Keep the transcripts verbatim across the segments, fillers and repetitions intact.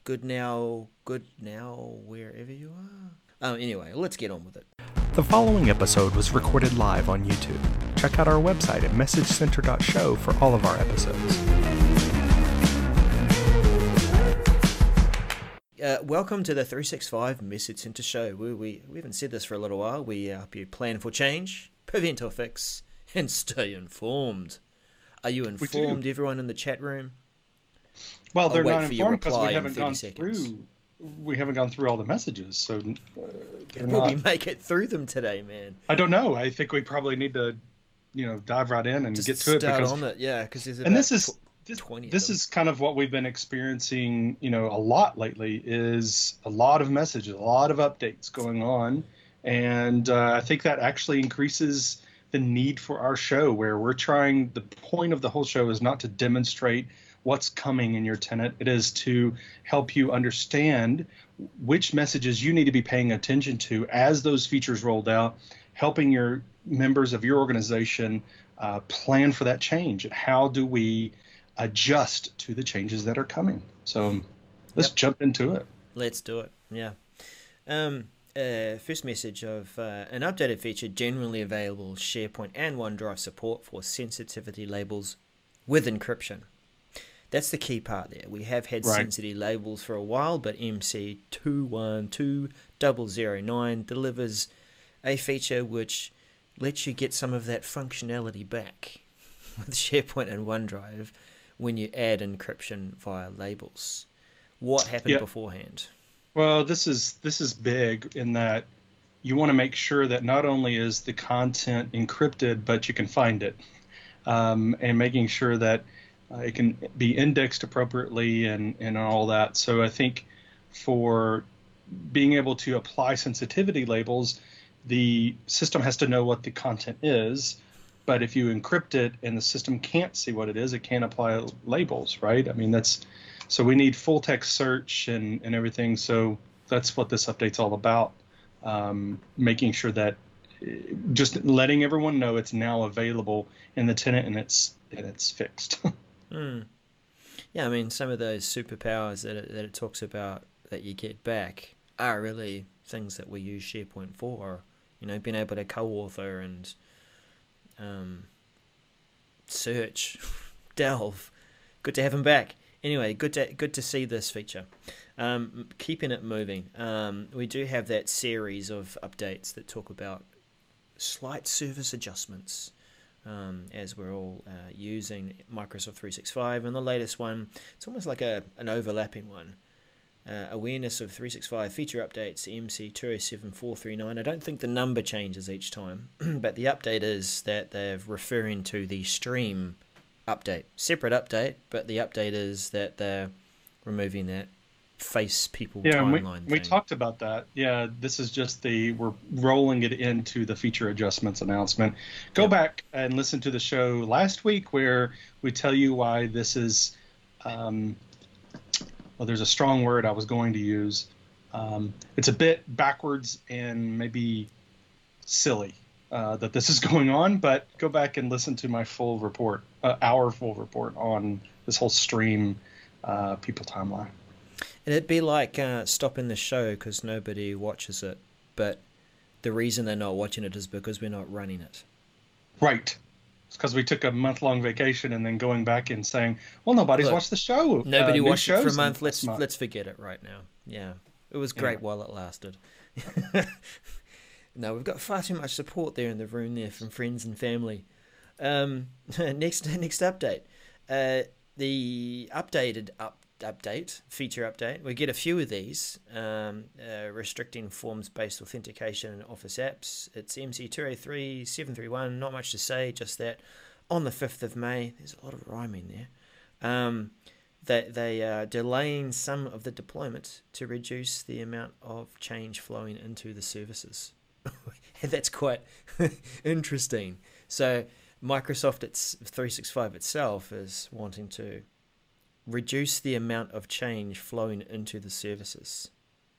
good now, good now, wherever you are. Um, anyway, let's get on with it. The following episode was recorded live on YouTube. Check out our website at message center dot show for all of our episodes. Uh, welcome to the three sixty-five Message Center Show. We, we, we haven't said this for a little while. We help you plan for change, prevent or fix, and stay informed. Are you informed, everyone in the chat room? Well, they're I'll not informed because we haven't gone seconds. through. We haven't gone through all the messages, so uh, they're Will not. we make it through them today, man? I don't know. I think we probably need to, you know, dive right in and Just get to it start because on it, yeah. Because there's and about this is this, twenty. this is kind of what we've been experiencing, you know, a lot lately. Is a lot of messages, a lot of updates going on, and uh, I think that actually increases the need for our show, where we're trying. The point of the whole show is not to demonstrate what's coming in your tenant. It is to help you understand which messages you need to be paying attention to as those features rolled out, helping your members of your organization uh, plan for that change. And how do we adjust to the changes that are coming? So let's yep. jump into it. Let's do it. Yeah. Um, uh, first message of uh, an updated feature generally available SharePoint and OneDrive support for sensitivity labels with encryption. That's the key part there. We have had right. sensitivity labels for a while, but M C two one two zero zero nine delivers a feature which lets you get some of that functionality back with SharePoint and OneDrive when you add encryption via labels. What happened yeah. beforehand? Well, this is this is big in that you want to make sure that not only is the content encrypted, but you can find it, um, and making sure that Uh, it can be indexed appropriately and, and all that. So I think for being able to apply sensitivity labels, the system has to know what the content is. But if you encrypt it and the system can't see what it is, it can't apply labels, right? I mean, that's so we need full text search and, and everything. So that's what this update's all about, um, making sure that just letting everyone know it's now available in the tenant and it's and it's fixed. Mm. Yeah, I mean, some of those superpowers that it, that it talks about that you get back are really things that we use SharePoint for. You know, being able to co-author and um, search, delve. Good to have them back. Anyway, good to good to see this feature. Um, keeping it moving. Um, we do have that series of updates that talk about slight service adjustments. Um, as we're all uh, using Microsoft three sixty-five, and the latest one, it's almost like a an overlapping one. Uh, awareness of three sixty-five feature updates, M C two oh seven four three nine. I don't think the number changes each time, but the update is that they're referring to the stream update. Separate update, but the update is that they're removing that face people yeah, timeline we, we thing. talked about that. Yeah, this is just the, we're rolling it into the feature adjustments announcement. Go yep. back and listen to the show last week where we tell you why this is, um, well, there's a strong word I was going to use. Um, it's a bit backwards and maybe silly uh, that this is going on, but go back and listen to my full report, uh, our full report on this whole stream uh, people timeline. And it'd be like uh, stopping the show because nobody watches it, but the reason they're not watching it is because we're not running it. Right. It's because we took a month-long vacation and then going back and saying, well, nobody's Look, watched the show. Nobody uh, watched it for a month. Let's month. let's forget it right now. Yeah. It was great yeah. while it lasted. No, we've got far too much support there in the room there from friends and family. Um, next, next update. Uh, the updated up. update, feature update. We get a few of these, um, uh, restricting forms-based authentication in Office apps. It's M C two oh three seven three one, not much to say, just that on the fifth of May, there's a lot of rhyming there, um, that they are delaying some of the deployment to reduce the amount of change flowing into the services. That's quite interesting. So Microsoft it's three sixty-five itself is wanting to reduce the amount of change flowing into the services.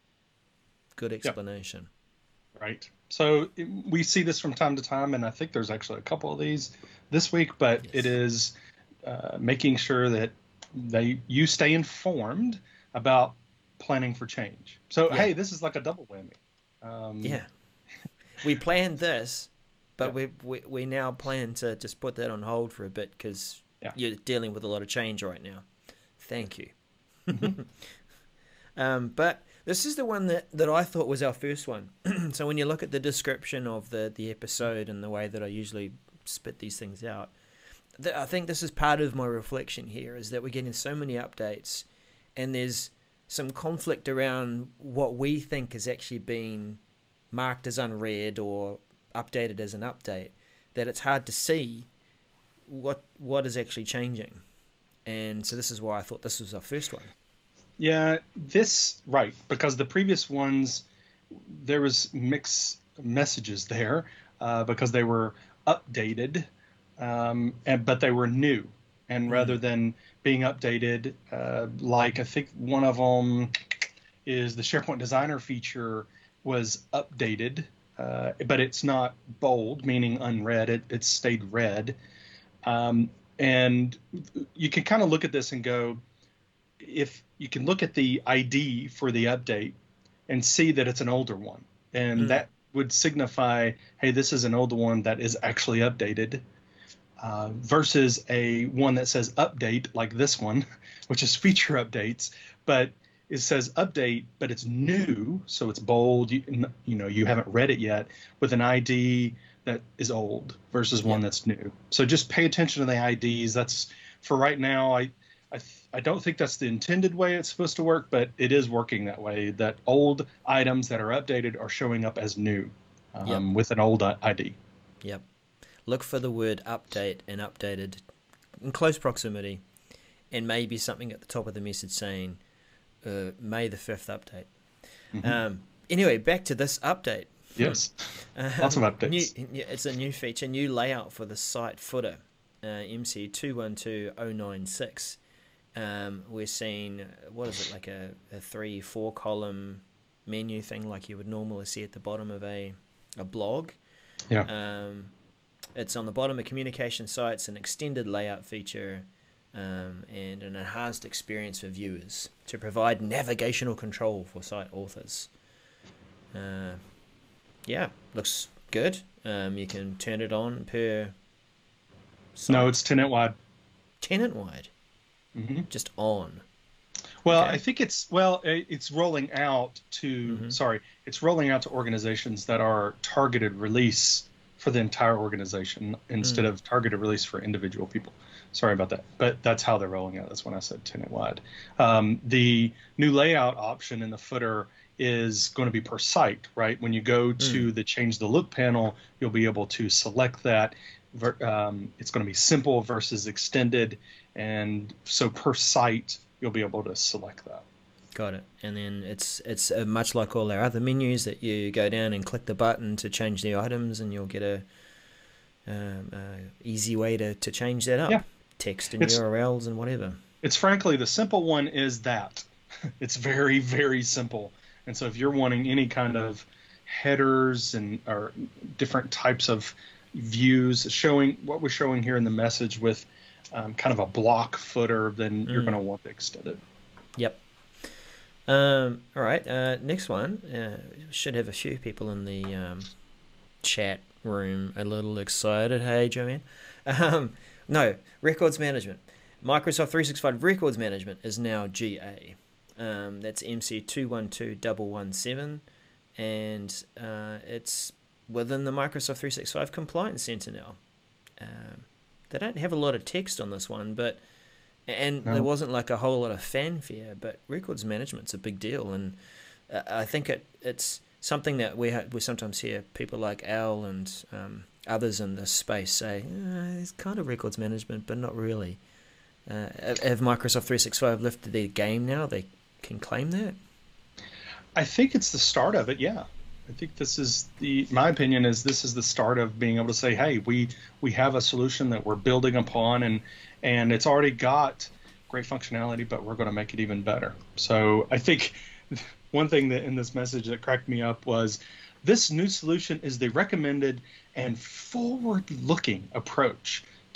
Good explanation. Yep. Right. So we see this from time to time, and I think there's actually a couple of these this week, but yes. It is uh, making sure that they you stay informed about planning for change. So, Yeah. hey, this is like a double whammy. Um, Yeah. We planned this, but Yeah. we, we we now plan to just put that on hold for a bit because Yeah. you're dealing with a lot of change right now. Thank you. Mm-hmm. um, but this is the one that, that I thought was our first one. So when you look at the description of the, the episode and the way that I usually spit these things out, th- I think this is part of my reflection here, is that we're getting so many updates and there's some conflict around what we think has actually been marked as unread or updated as an update, that it's hard to see what what is actually changing. And so this is why I thought this was our first one. Yeah, this, right, because the previous ones, there was mixed messages there uh, because they were updated, um, and but they were new. And rather than being updated, uh, like I think one of them is the SharePoint Designer feature was updated, uh, but it's not bold, meaning unread. It, it stayed red. Um, and you can kind of look at this and go, if you can look at the I D for the update and see that it's an older one, and Mm. that would signify, hey, this is an older one that is actually updated, uh, versus a one that says update like this one, which is feature updates, but it says update, but it's new, so it's bold. You, you know, you haven't read it yet, with an I D that is old versus one Yeah. that's new. So just pay attention to the I Ds. That's for right now. I, I, I don't think that's the intended way it's supposed to work, but it is working that way. That old items that are updated are showing up as new, um, Yep. with an old I D. Yep. Look for the word update and updated in close proximity, and maybe something at the top of the message saying uh, May the fifth update. Mm-hmm. Um, anyway, back to this update. Yes, Um, lots of updates. New, it's a new feature, new layout for the site footer, uh, M C two one two zero nine six. Um, we're seeing, what is it, like a, a three, four column menu thing like you would normally see at the bottom of a, a blog. Yeah. Um, it's on the bottom of communication sites, an extended layout feature, um, and an enhanced experience for viewers to provide navigational control for site authors. Uh, yeah, looks good. Um, you can turn it on per site. No, it's tenant wide. Tenant wide, Mm-hmm. just on. Well, Okay. I think it's well, it- it's rolling out to Mhm. sorry, it's rolling out to organizations that are targeted release for the entire organization instead Mm. of targeted release for individual people. Sorry about that, but that's how they're rolling out. That's when I said tenant wide. Um, the new layout option in the footer is going to be per site, right? When you go to the change the look panel, you'll be able to select that. Ver- Um, it's going to be simple versus extended, and so per site you'll be able to select that. Got it. And then it's it's uh, much like all our other menus that you go down and click the button to change the items, and you'll get a um, uh, easy way to, to change that up. Yeah. Text and It's- U R Ls and whatever. It's frankly the simple one is that it's very very simple. And so if you're wanting any kind of headers and or different types of views, showing what we're showing here in the message with um, kind of a block footer, then you're Mm. going to want to extend it. Yep. Um, all right. Uh, next one. Uh, should have a few people in the um, chat room a little excited. Hey, Joanne. Um, no, records management. Microsoft three sixty-five Records Management is now G A. Um, that's M C two one two one one seven, and uh, it's within the Microsoft three sixty-five Compliance Center now. Um, they don't have a lot of text on this one, but and No. there wasn't like a whole lot of fanfare, but records management's a big deal, and uh, I think it it's something that we ha- we sometimes hear people like Al and um, others in this space say, uh, it's kind of records management, but not really. Uh, have- have Microsoft three sixty-five lifted their game now? They can claim that? I think it's the start of it. Yeah. I think this is the, my opinion is this is the start of being able to say, hey, we, we have a solution that we're building upon, and, and it's already got great functionality, but we're going to make it even better. So I think one thing that in this message that cracked me up was this new solution is the recommended and forward-looking approach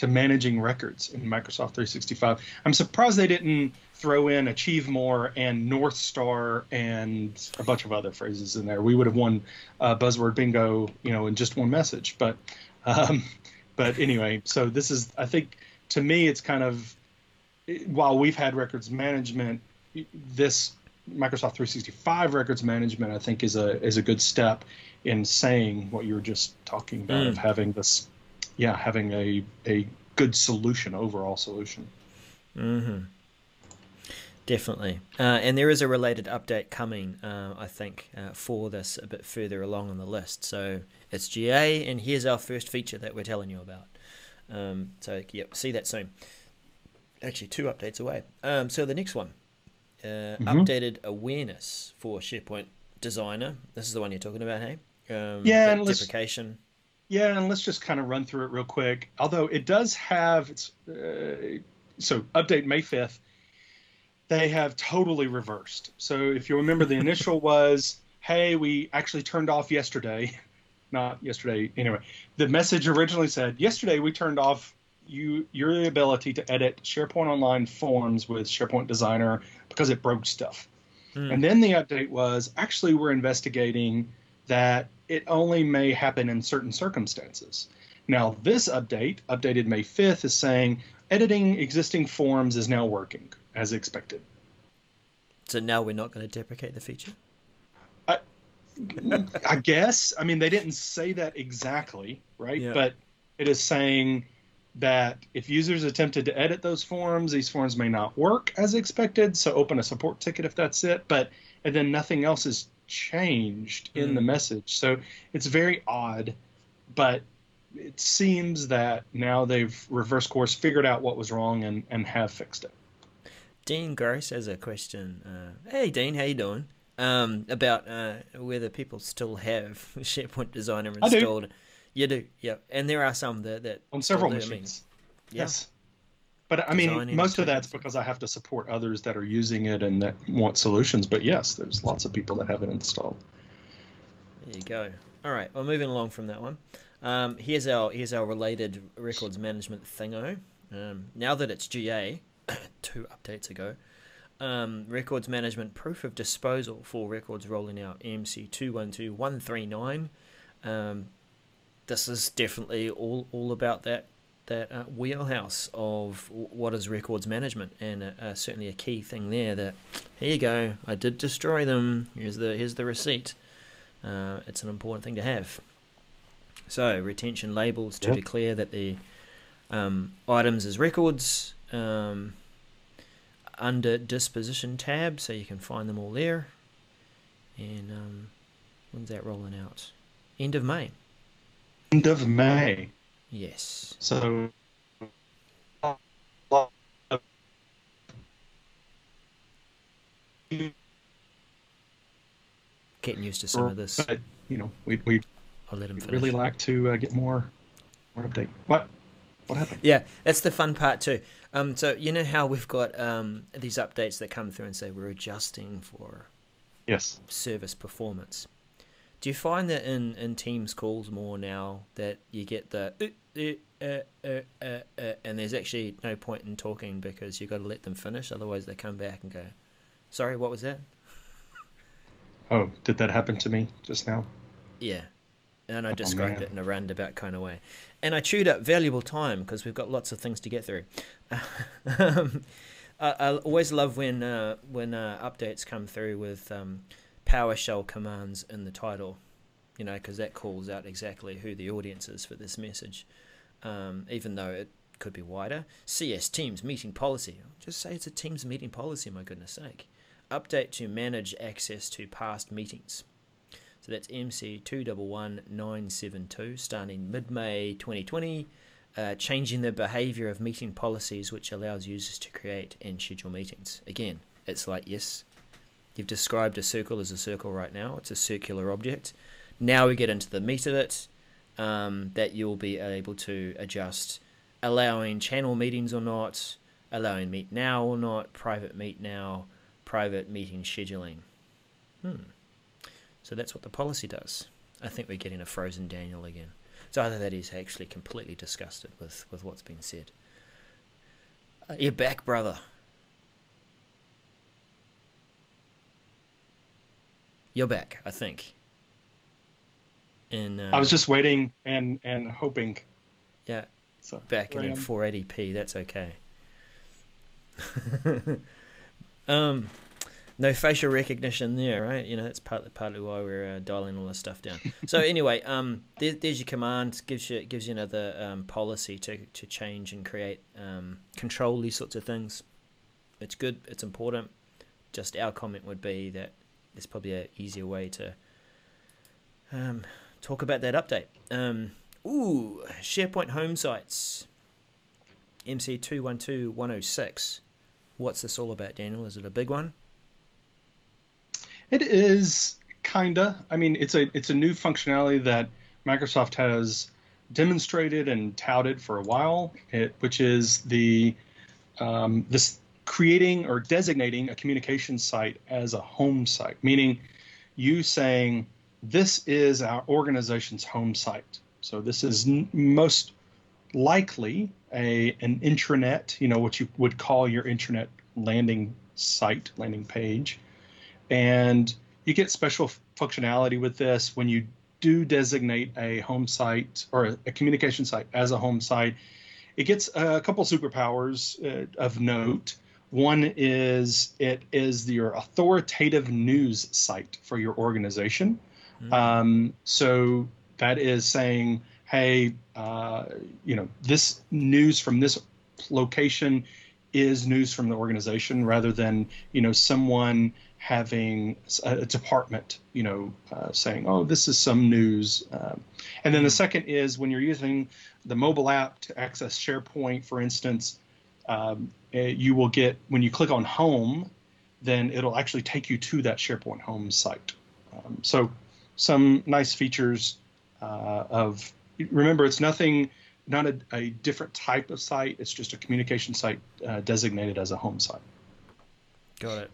to managing records in Microsoft three sixty-five. I'm surprised they didn't throw in Achieve More and North Star and a bunch of other phrases in there. We would have won uh, buzzword bingo, you know, in just one message. But um, but anyway, so this is, I think, to me, it's kind of, while we've had records management, this Microsoft three sixty-five records management, I think, is a is a good step in saying what you were just talking about, mm. of having this, yeah, having a a good solution, overall solution. Mm-hmm. Definitely. Uh, and there is a related update coming, uh, I think, uh, for this a bit further along on the list. So it's G A, and here's our first feature that we're telling you about. Um, so, yep, see that soon. Actually, two updates away. Um, so the next one, uh, mm-hmm. updated awareness for SharePoint Designer. This is the one you're talking about, hey? Um, yeah, and deprecation. Yeah, and let's just kind of run through it real quick. Although it does have, it's, uh, so update May fifth, they have totally reversed. So if you remember, the initial was, hey, we actually turned off yesterday. Not yesterday, anyway. The message originally said, yesterday we turned off you your ability to edit SharePoint Online forms with SharePoint Designer because it broke stuff. Mm. And then the update was, actually, we're investigating that it only may happen in certain circumstances. Now, this update, updated May fifth, is saying editing existing forms is now working as expected. So now we're not going to deprecate the feature? I, I guess. I mean, they didn't say that exactly, right? Yeah. But it is saying that if users attempted to edit those forms, these forms may not work as expected, so open a support ticket if that's it. But and then nothing else is changed in mm. the message. So it's very odd, but it seems that now they've reversed course, figured out what was wrong, and, and have fixed it. Dean Gross has a question. Uh, hey, Dean, how you doing? Um, about uh, whether people still have SharePoint Designer installed. I do. You do, yeah. And there are some that... that on several do, machines. I mean, yeah. Yes. But, I mean, most of that's because I have to support others that are using it and that want solutions. But, yes, there's lots of people that have it installed. There you go. All right, well, moving along from that one. Um, here's our here's our related records management thingo. Um, now that it's G A, two updates ago, um, records management proof of disposal for records rolling out M C two one two one three nine. Um, this is definitely all, all about that that uh, wheelhouse of what is records management, and uh, uh, certainly a key thing there. That here you go, I did destroy them. Here's the here's the receipt. Uh, it's an important thing to have. So retention labels to yep. declare that the um, items as records um, under disposition tab, so you can find them all there. And um, when's that rolling out? End of May. End of May. Yes. So. Getting used to some of this. But, you know, we we I'll let him finish. Really like to uh, get more more update. What? What happened? Yeah, that's the fun part too. Um, so you know how we've got um these updates that come through and say we're adjusting for yes service performance. Do you find that in, in Teams calls more now that you get the uh, uh, uh, uh, uh, and there's actually no point in talking because you've got to let them finish, otherwise they come back and go, sorry, what was that? Oh, did that happen to me just now? Yeah, and I described oh, it in a roundabout kind of way. And I chewed up valuable time because we've got lots of things to get through. um, I, I always love when uh, when uh, updates come through with um, PowerShell commands in the title, you know, because that calls out exactly who the audience is for this message, um, even though it could be wider. C S Teams meeting policy. Just say it's a Teams meeting policy, my goodness sake. Update to manage access to past meetings. So that's M C two one one nine seven two, starting mid-May twenty twenty, uh, changing the behavior of meeting policies, which allows users to create and schedule meetings. Again, it's like, yes, you've described a circle as a circle right now. It's a circular object. Now we get into the meat of it, um, that you'll be able to adjust, allowing channel meetings or not, allowing meet now or not, private meet now, private meeting scheduling. Hmm. So that's what the policy does. I think we're getting a frozen Daniel again. It's either that he's actually completely disgusted with, with what's been said. Uh, you're back, brother. You're back, I think. In, uh, I was just waiting and, and hoping. Yeah, So back here I in am. four eighty p, that's okay. um, no facial recognition there, right? You know, that's partly partly why we're uh, dialing all this stuff down. So anyway, um, there, there's your command. Gives you gives you another um, policy to to change and create, um, control these sorts of things. It's good. It's important. Just our comment would be that there's probably an easier way to um, talk about that update. Um, ooh, SharePoint home sites. M C two one two dash one oh six. What's this all about, Daniel? Is it a big one? It is kinda. I mean, it's a it's a new functionality that Microsoft has demonstrated and touted for a while. It, which is the um, this creating or designating a communication site as a home site, meaning you saying this is our organization's home site. So this is n- most likely a an intranet, you know, what you would call your intranet landing site, landing page. And you get special f- functionality with this when you do designate a home site or a, a communication site as a home site. It gets a couple superpowers uh, of note. One is it is your authoritative news site for your organization. Mm. Um, so that is saying, hey, uh, you know, this news from this location is news from the organization, rather than, you know, someone having a, a department, you know, uh, saying, oh, this is some news. Um, and then the second is when you're using the mobile app to access SharePoint, for instance, um, you will get, when you click on home, then it'll actually take you to that SharePoint home site. Um, so some nice features uh, of, remember, it's nothing, not a, a different type of site. It's just a communication site uh, designated as a home site. Got it.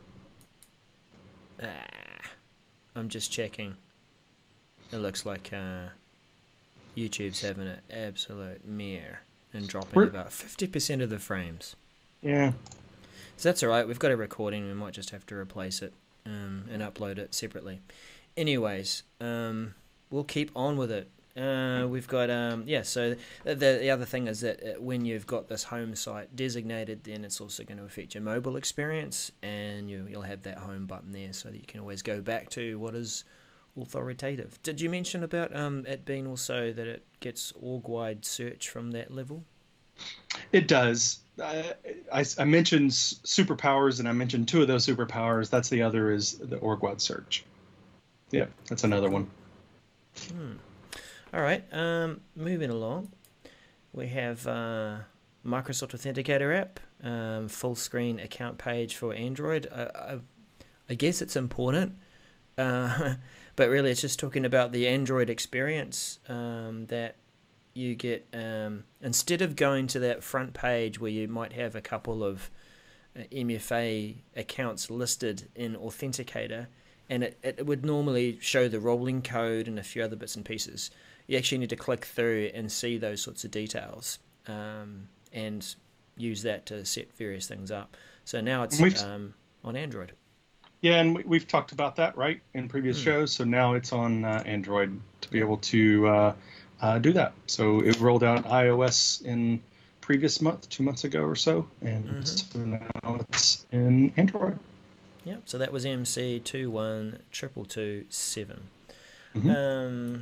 Ah, I'm just checking. It looks like uh, YouTube's having an absolute mare and dropping We're, about fifty percent of the frames. Yeah. So that's all right. We've got a recording. We might just have to replace it um, and upload it separately. Anyways, um, we'll keep on with it. Uh, we've got, um, yeah, so the, the other thing is that when you've got this home site designated, then it's also going to affect your mobile experience, and you, you'll have that home button there so that you can always go back to what is authoritative. Did you mention about um, it being also that it gets org-wide search from that level? It does. I, I, I mentioned superpowers, and I mentioned two of those superpowers. That's the other is the org-wide search. Yeah, that's another one. Hmm. All right, um, moving along, we have uh, Microsoft Authenticator app, um, full screen account page for Android. I, I, I guess it's important, uh, but really it's just talking about the Android experience um, that you get. Um, instead of going to that front page where you might have a couple of uh, M F A accounts listed in Authenticator, and it, it would normally show the rolling code and a few other bits and pieces. You actually need to click through and see those sorts of details um, and use that to set various things up. So now it's um, on Android. Yeah, and we, we've talked about that, right, in previous mm. shows. So now it's on uh, Android to be able to uh, uh, do that. So it rolled out iOS in previous month, two months ago or so, and mm-hmm. so now it's in Android. Yep, so that was M C two one two two two seven. Mm-hmm. Um,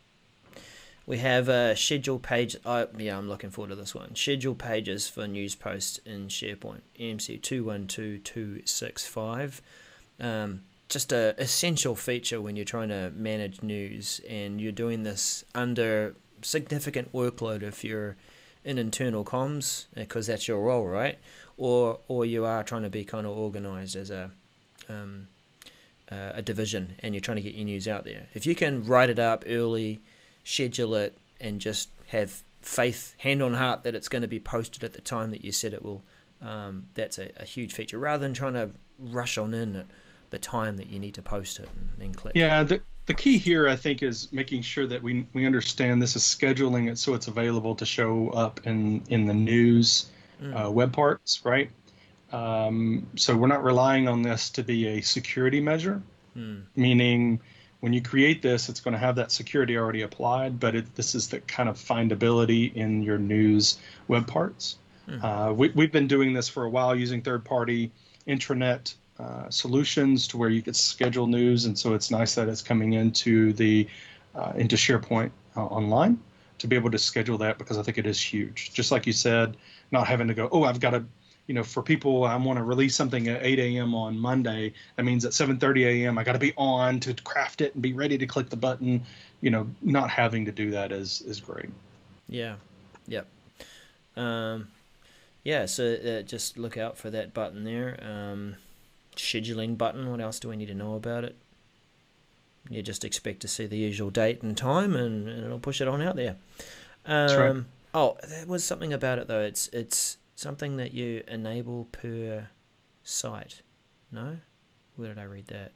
we have a schedule page. Oh, yeah, I'm looking forward to this one. Schedule pages for news posts in SharePoint. M C two one two two six five. Um, just a essential feature when you're trying to manage news, and you're doing this under significant workload if you're in internal comms, because that's your role, right? Or or you are trying to be kind of organized as a um, uh, a division, and you're trying to get your news out there. If you can write it up early, schedule it, and just have faith, hand on heart, that it's going to be posted at the time that you said it will, um, that's a, a huge feature, rather than trying to rush on in at the time that you need to post it and then click. Yeah, the, the key here, I think, is making sure that we we understand this is scheduling it so it's available to show up in, in the news Mm. uh, web parts, right? Um, so we're not relying on this to be a security measure, Mm. meaning when you create this, it's going to have that security already applied, but it, this is the kind of findability in your news web parts. Mm. Uh, we, we've been doing this for a while using third-party intranet uh, solutions to where you could schedule news, and so it's nice that it's coming into the uh, into SharePoint uh, online to be able to schedule that, because I think it is huge. Just like you said, not having to go, oh, I've got to, you know, for people, I want to release something at eight a.m. on Monday. That means at seven thirty a.m. I got to be on to craft it and be ready to click the button. You know, not having to do that is is great. Yeah. Yep. Um, yeah. So uh, just look out for that button there. Um, scheduling button. What else do we need to know about it? You just expect to see the usual date and time, and, and it'll push it on out there. Um, That's right. Oh, there was something about it though. It's it's something that you enable per site. No? Where did I read that?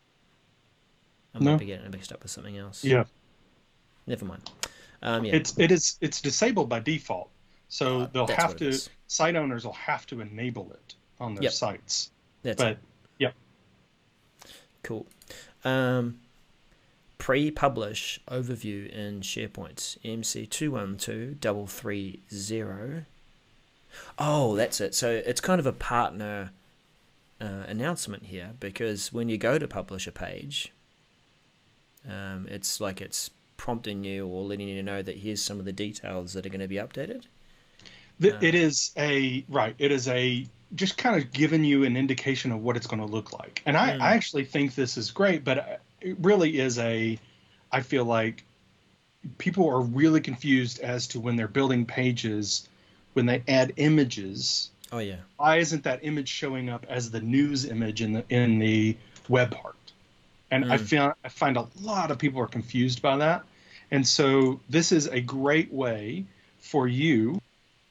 I might No. be getting it mixed up with something else. Yeah. Never mind. Um, yeah. It's it is it's disabled by default, so Uh, they'll that's have what it to is. site owners will have to enable it on their Yep. sites. That's But it. yep, Cool. Um, pre-publish overview in SharePoint M C two one two three three zero. Oh, that's it. So it's kind of a partner uh, announcement here, because when you go to publish a page, um, it's like it's prompting you or letting you know that here's some of the details that are going to be updated. Th- Uh, it is a right. It is a just kind of giving you an indication of what it's going to look like. And I, Mm. I actually think this is great, but it really is a. I feel like people are really confused as to when they're building pages, when they add images. Oh yeah. Why isn't that image showing up as the news image in the in the web part? And I Mm. feel I find a lot of people are confused by that. And so this is a great way for you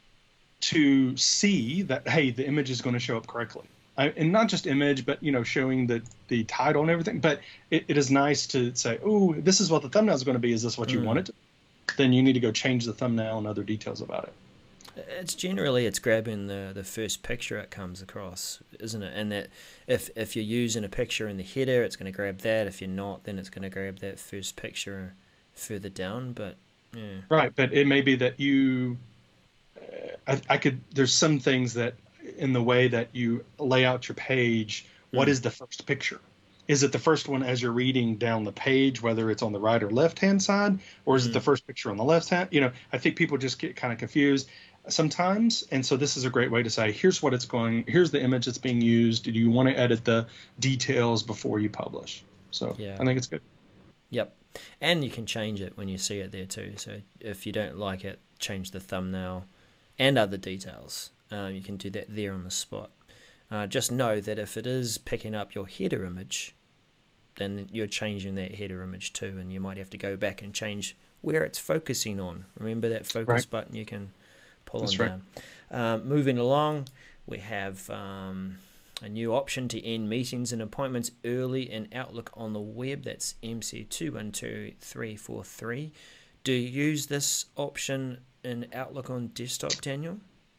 to see that, hey, the image is going to show up correctly. I, and not just image, but, you know, showing the, the title and everything. But it, it is nice to say, oh, this is what the thumbnail is going to be. Is this what you Mm. want it to? Then you need to go change the thumbnail and other details about it. It's generally it's grabbing the, the first picture it comes across, isn't it? And that if if you're using a picture in the header, it's going to grab that. If you're not, then it's going to grab that first picture further down. But yeah, Right, but it may be that you, uh, I, I could. There's some things that in the way that you lay out your page. What Mm. is the first picture? Is it the first one as you're reading down the page, whether it's on the right or left hand side, or is Mm. it the first picture on the left hand? You know, I think people just get kind of confused sometimes, and so this is a great way to say, here's what it's going. Here's the image that's being used. Do you want to edit the details before you publish? So Yeah. I think it's good. yep. And you can change it when you see it there too. So if you don't like it, change the thumbnail and other details. Um, you can do that there on the spot. Uh, just know that if it is picking up your header image, then you're changing that header image too, and you might have to go back and change where it's focusing on. Remember that focus Right. button you can pull That's on right. down. Um, moving along, we have um, a new option to end meetings and appointments early in Outlook on the web. That's M C two one two three four three. Do you use this option in Outlook on desktop, Daniel?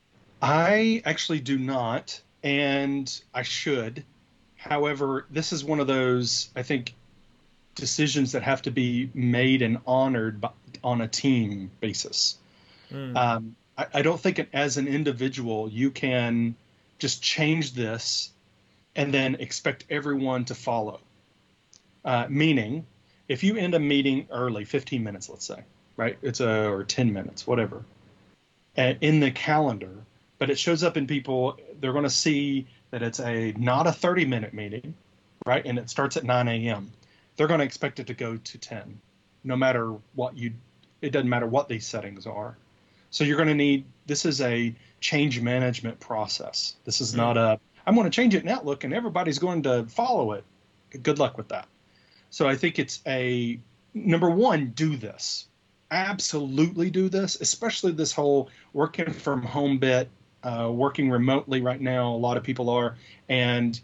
I actually do not, and I should. However, this is one of those, I think, decisions that have to be made and honored by, on a team basis. Mm. Um, I, I don't think it, as an individual you can just change this and then expect everyone to follow. Uh, meaning, if you end a meeting early, fifteen minutes, let's say, right? It's a or ten minutes, whatever, uh, in the calendar, but it shows up in people. They're going to see that it's a not a thirty minute meeting, right? And it starts at nine a.m. They're going to expect it to go to ten, no matter what you. It doesn't matter what these settings are. So you're going to need. This is a change management process. This is Mm. not a. I'm going to change it in Outlook, and everybody's going to follow it. Good luck with that. So I think it's a number one. Do this. Absolutely do this, especially this whole working from home bit. Uh, working remotely right now, a lot of people are, and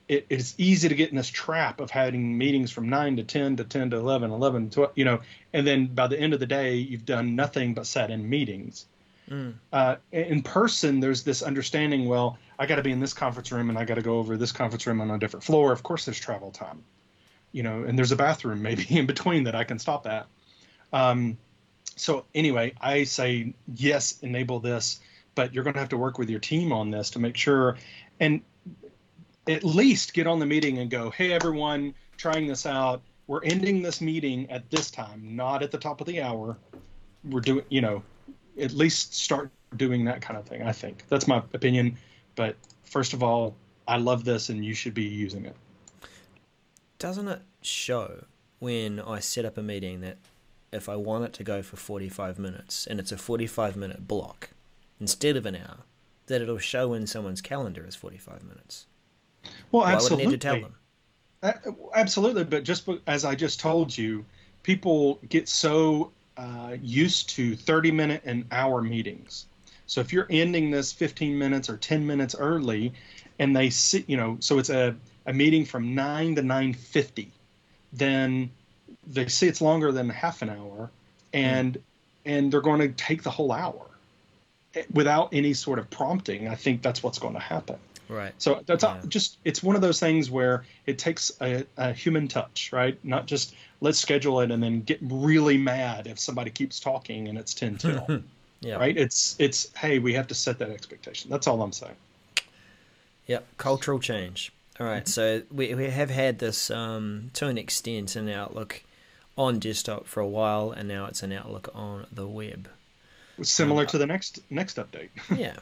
it, it's easy to get in this trap of having meetings from nine to ten to ten to eleven, eleven to twelve, you know, and then by the end of the day, you've done nothing but sat in meetings. Mm. Uh, in person, there's this understanding, well, I got to be in this conference room and I got to go over this conference room on a different floor. Of course, there's travel time, you know, and there's a bathroom maybe in between that I can stop at. Um, so anyway, I say, yes, enable this, but you're going to have to work with your team on this to make sure, and at least get on the meeting and go, hey, everyone, trying this out. We're ending this meeting at this time, not at the top of the hour. We're doing, you know, at least start doing that kind of thing, I think. That's my opinion. But first of all, I love this and you should be using it. Doesn't it show when I set up a meeting that if I want it to go for forty-five minutes and it's a forty-five minute block instead of an hour, that it'll show in someone's calendar as forty-five minutes? Well, Why absolutely. would I need to tell them? Uh, absolutely. But just as I just told you, people get so uh, used to thirty minute and hour meetings. So if you're ending this fifteen minutes or ten minutes early and they sit, you know, so it's a, a meeting from nine to nine fifty, then they see it's longer than half an hour and, mm. and they're going to take the whole hour without any sort of prompting. I think that's what's going to happen. Right. So that's yeah. just, it's one of those things where it takes a, a human touch, right? Not just let's schedule it and then get really mad if somebody keeps talking and it's ten till, yeah. right? It's, it's, hey, we have to set that expectation. That's all I'm saying. Yep. Cultural change. All right. Mm-hmm. So we, we have had this um, to an extent in Outlook on desktop for a while, and now it's an Outlook on the web. Similar um, uh, to the next, next update. yeah.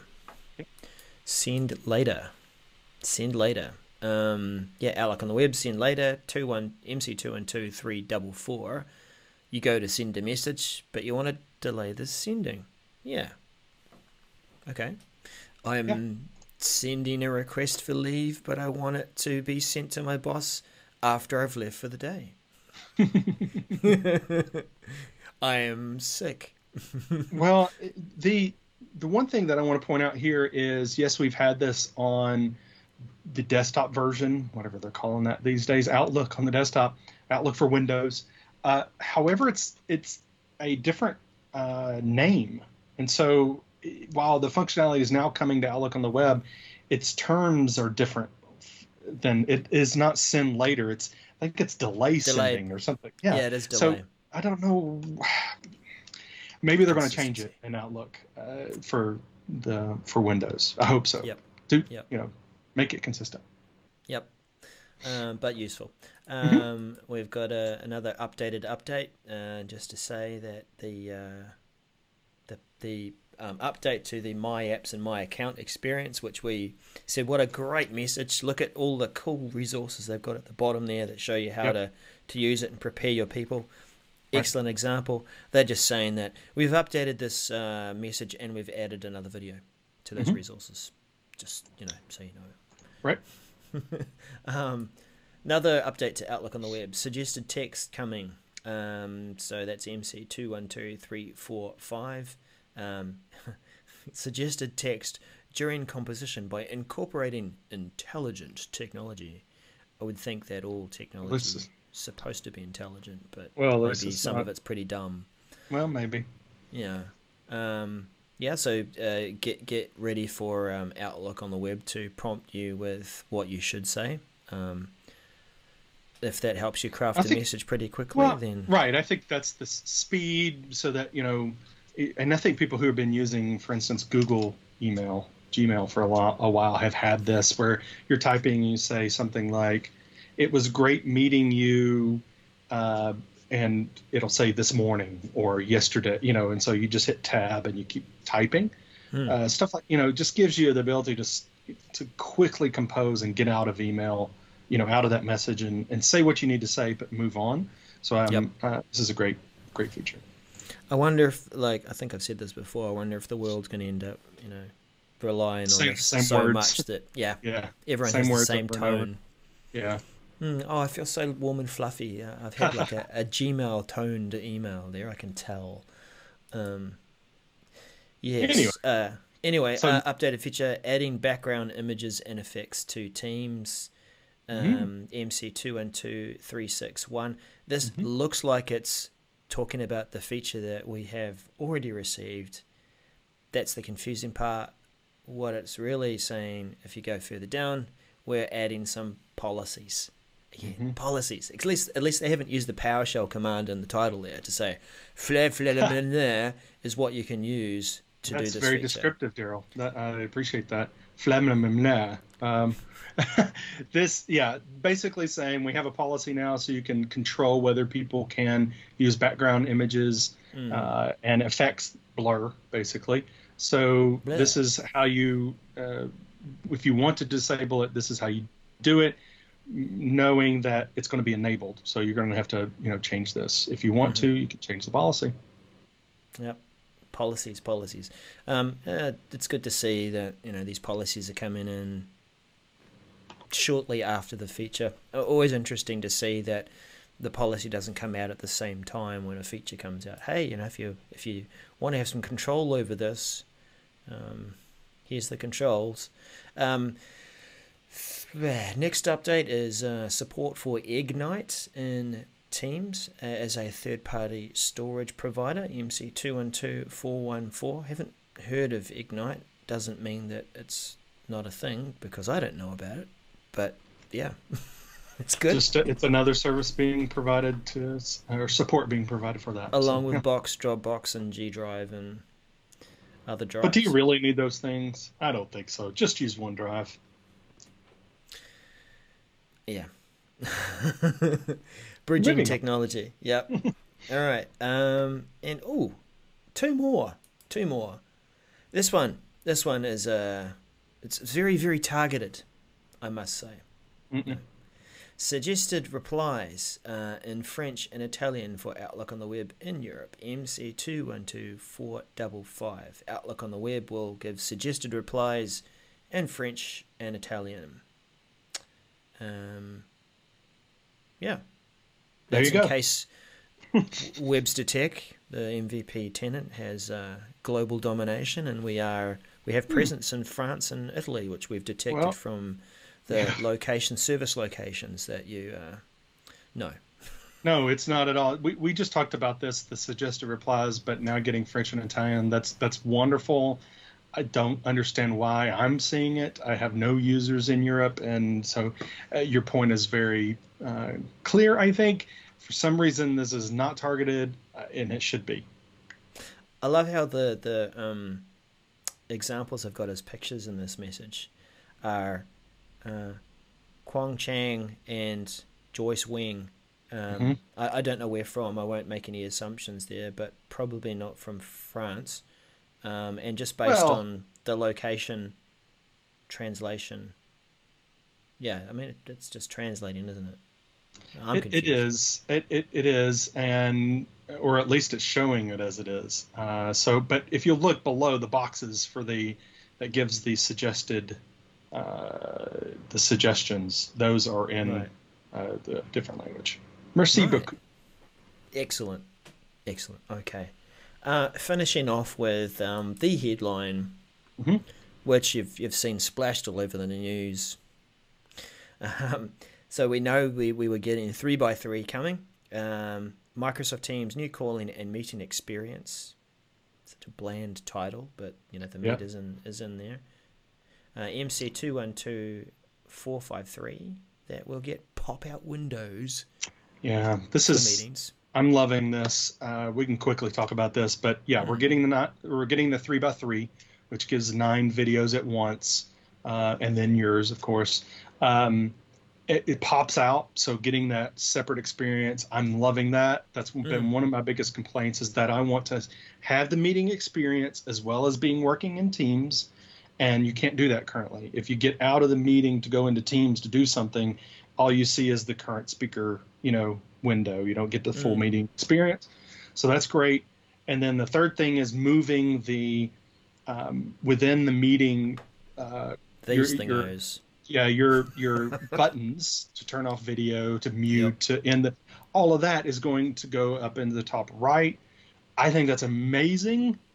Send later. Send later. Um, yeah, Outlook on the web, send later, two one M C two one two three double four. You go to send a message, but you want to delay the sending. Yeah. Okay. I'm yeah. sending a request for leave, but I want it to be sent to my boss after I've left for the day. I am sick. Well, the the one thing that I want to point out here is, yes, we've had this on the desktop version, whatever they're calling that these days, Outlook on the desktop, Outlook for Windows. Uh, however, it's it's a different uh, name. And so while the functionality is now coming to Outlook on the web, its terms are different than it is not send later. It's I think it's delay Delayed. sending or something. Yeah, yeah it is delay. So I don't know. Maybe they're going to change it in Outlook uh, for the for Windows. I hope so. Yep. Do yep. you know, make it consistent. Yep. Um, but useful. Um, mm-hmm. We've got a, another updated update, uh, just to say that the uh, the the um, update to the My Apps and My Account experience, which we said, what a great message. Look at all the cool resources they've got at the bottom there that show you how yep. to, to use it and prepare your people. Excellent example. They're just saying that we've updated this uh, message and we've added another video to those mm-hmm. resources. Just, you know, so you know. Right. um, another update to Outlook on the web. Suggested text coming. Um, so that's M C two one two three four five. Um, suggested text during composition by incorporating intelligent technology. I would think that all technology is supposed to be intelligent, but well, maybe some not... of it's pretty dumb. Well, maybe. Yeah. Um, yeah, so uh, get get ready for um, Outlook on the web to prompt you with what you should say. Um, if that helps you craft I a think, message pretty quickly, well, then... Right, I think that's the speed so that, you know, and I think people who have been using, for instance, Google email, Gmail for a while, a while have had this where you're typing and you say something like, it was great meeting you, uh, and it'll say this morning or yesterday, you know, and so you just hit tab and you keep typing. Hmm. Uh, stuff like, you know, just gives you the ability to to quickly compose and get out of email, you know, out of that message and, and say what you need to say, but move on. So um, yep. uh, this is a great, great feature. I wonder if, like, I think I've said this before, I wonder if the world's going to end up, you know, relying same, on this same so words. much that, yeah, yeah. everyone same has the same tone. Yeah. Mm, oh, I feel so warm and fluffy. Uh, I've had like a, a Gmail toned email there, I can tell. Um, yes. Anyway, uh, anyway so, uh, updated feature, adding background images and effects to Teams. Mm-hmm. um, M C two one two three six one. This Mm-hmm. looks like it's talking about the feature that we have already received. That's the confusing part. What it's really saying, if you go further down, we're adding some policies. Yeah, Mm-hmm. policies. At least, at least they haven't used the PowerShell command in the title there to say fla fla blah, blah, blah, is what you can use to That's do this very feature. descriptive, Daryl. That, I appreciate that. Flamna. Um, this, yeah, basically saying we have a policy now so you can control whether people can use background images Mm. uh, and effects blur, basically. So Blur. this is how you, uh, if you want to disable it, this is how you do it, knowing that it's going to be enabled. So you're going to have to, you know, change this. If you want Mm-hmm. to, you can change the policy. Yep. Policies, policies. Um, uh, it's good to see that, you know, these policies are coming in shortly after the feature. Always interesting to see that the policy doesn't come out at the same time when a feature comes out. Hey, you know, if you if you want to have some control over this, um, here's the controls. Um, next update is uh, support for Ignite in Teams uh, as a third-party storage provider, M C two one two four one four. Haven't heard of Ignite. Doesn't mean that it's not a thing, because I don't know about it. But yeah, it's good. Just uh, it's another service being provided to us, or support being provided for that. Along so, with yeah. Box, Dropbox, and G Drive and other drives. But do you really need those things? I don't think so. Just use OneDrive. Yeah. Bridging Moving on. technology. Yep. All right. Um, and oh, two more. Two more. This one. This one is uh, it's very very targeted, I must say. Mm-mm. Suggested replies uh, in French and Italian for Outlook on the Web in Europe. M C two one two four five five. Outlook on the Web will give suggested replies in French and Italian. Um, yeah. There That's you go. in case Webster Tech, the M V P tenant, has uh, global domination, and we are we have presence in France and Italy, which we've detected Well, from the yeah. location service locations that you uh, know. No, it's not at all. We we just talked about this, the suggested replies, but now getting French and Italian, that's that's wonderful. I don't understand why I'm seeing it. I have no users in Europe, and so uh, your point is very uh, clear, I think. For some reason, this is not targeted, uh, and it should be. I love how the the um, examples I've got as pictures in this message are uh, Kwang Chang and Joyce Wing. Um, Mm-hmm. I, I don't know where from. I won't make any assumptions there, but probably not from France. Um, and just based Well- on the location translation. Yeah, I mean, it, it's just translating, isn't it? I'm It, it confused. is. It, it it is, and or at least it's showing it as it is. Uh, so, but if you look below the boxes for the that gives the suggested uh, the suggestions, those are in Right. uh, the different language. Merci Right. beaucoup. Excellent. Excellent. Okay. Uh, finishing off with um, the headline, Mhm. which you've you've seen splashed all over the news. Um, so we know we, we were getting three by three coming. Um, Microsoft Teams new calling and meeting experience. Such a bland title, but you know the meat Yeah. is in is in there. Uh, M C two one two four five three that will get pop out windows Yeah, this for is. meetings. I'm loving this. Uh, we can quickly talk about this, but yeah, we're getting the not we're getting the three by three, which gives nine videos at once, uh, and then yours, of course. Um, it, it pops out, so getting that separate experience, I'm loving that. That's been one of my biggest complaints, is that I want to have the meeting experience as well as being working in Teams, and you can't do that currently. If you get out of the meeting to go into Teams to do something, all you see is the current speaker, you know, window. You don't get the full Mm. meeting experience. So that's great. And then the third thing is moving the um, within the meeting. Uh, These your- your- thingos. yeah, your your buttons to turn off video, to mute, Yep. to end the, all of that is going to go up into the top right. I think that's amazing,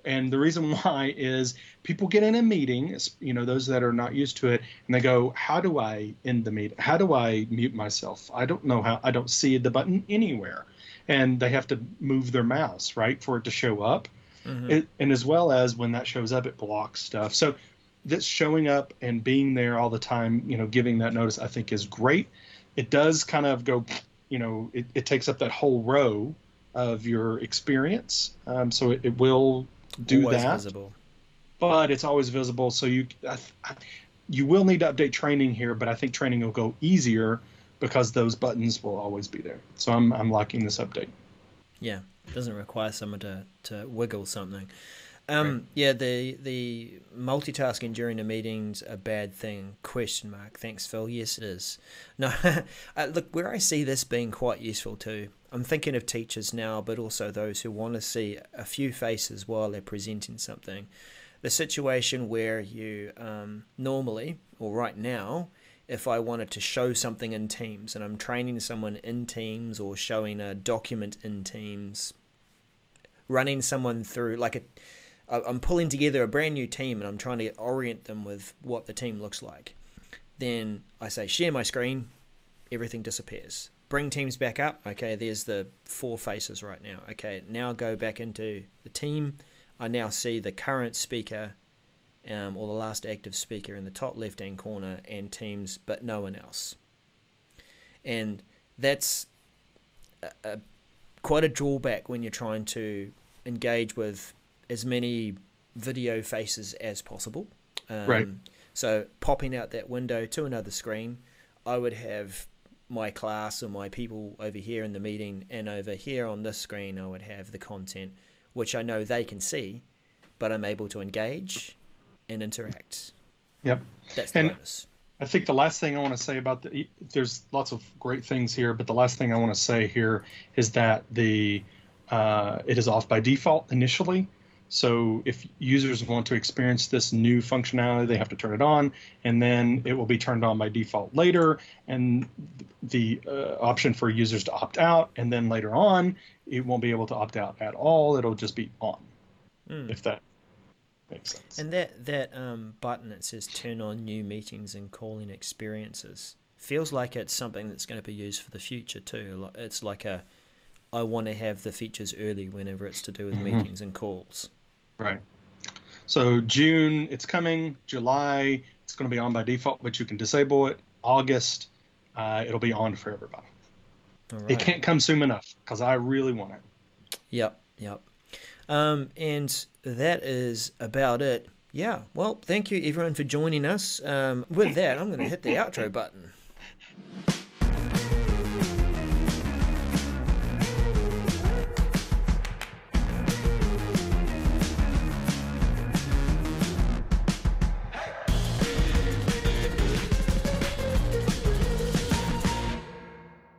And the reason why is people get in a meeting, you know, those that are not used to it, and they go, how do I end the meeting? How do I mute myself? I don't know how. I don't see the button anywhere. And they have to move their mouse, right, for it to show up. Mm-hmm. It, and as well as when that shows up, it blocks stuff. So that's showing up and being there all the time, you know, giving that notice, I think is great. It does kind of go, you know, it, it takes up that whole row of your experience. Um, so it, it will do always that. Visible. But it's always visible. So you, I, I, you will need to update training here, but I think training will go easier because those buttons will always be there. So I'm I'm liking this update. Yeah, it doesn't require someone to, to wiggle something. Um, right. Yeah, the the multitasking during the meeting's a bad thing, question mark. Thanks, Phil. Yes, it is. No, uh, look, where I see this being quite useful too, I'm thinking of teachers now, but also those who want to see a few faces while they're presenting something. The situation where you um, normally, or right now, if I wanted to show something in Teams and I'm training someone in Teams or showing a document in Teams, running someone through, like a, I'm pulling together a brand new team and I'm trying to orient them with what the team looks like. Then I say, share my screen, everything disappears. Bring Teams back up. Okay, there's the four faces right now. Okay, now go back into the team. I now see the current speaker Um, or the last active speaker in the top left-hand corner and Teams, but no one else. And that's a, a, quite a drawback when you're trying to engage with as many video faces as possible. Um, right. So popping out that window to another screen, I would have my class or my people over here in the meeting, and over here on this screen I would have the content, which I know they can see, but I'm able to engage and interact. Yep. That's the and bonus. I think the last thing I want to say about the, there's lots of great things here, but the last thing I want to say here is that the uh, it is off by default initially. So if users want to experience this new functionality, they have to turn it on, and then it will be turned on by default later, and the uh, option for users to opt out, and then later on, it won't be able to opt out at all. It'll just be on, mm. if that makes sense. And that, that um, button that says turn on new meetings and calling experiences feels like it's something that's going to be used for the future too. It's like a, I want to have the features early whenever it's to do with mm-hmm. meetings and calls. Right. So June, it's coming. July, it's going to be on by default, but you can disable it. August, uh, it'll be on for everybody. All right. It can't come soon enough because I really want it. Yep, yep. Um, and that is about it. Yeah, well, thank you everyone for joining us. Um, with that, I'm going to hit the outro button.